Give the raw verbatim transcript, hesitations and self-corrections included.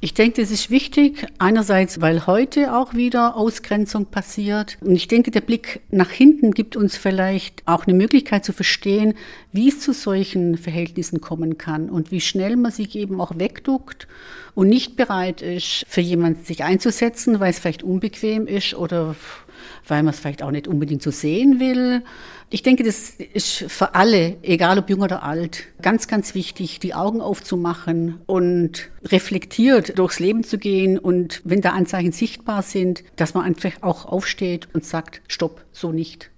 Ich denke, das ist wichtig. Einerseits, weil heute auch wieder Ausgrenzung passiert. Und ich denke, der Blick nach hinten gibt uns vielleicht auch eine Möglichkeit zu verstehen, wie es zu solchen Verhältnissen kommen kann und wie schnell man sich eben auch wegduckt und nicht bereit ist, für jemanden sich einzusetzen, weil es vielleicht unbequem ist oder weil man es vielleicht auch nicht unbedingt so sehen will. Ich denke, das ist für alle, egal ob jung oder alt, ganz, ganz wichtig, die Augen aufzumachen und reflektiert durchs Leben zu gehen. Und wenn da Anzeichen sichtbar sind, dass man einfach auch aufsteht und sagt, stopp, so nicht.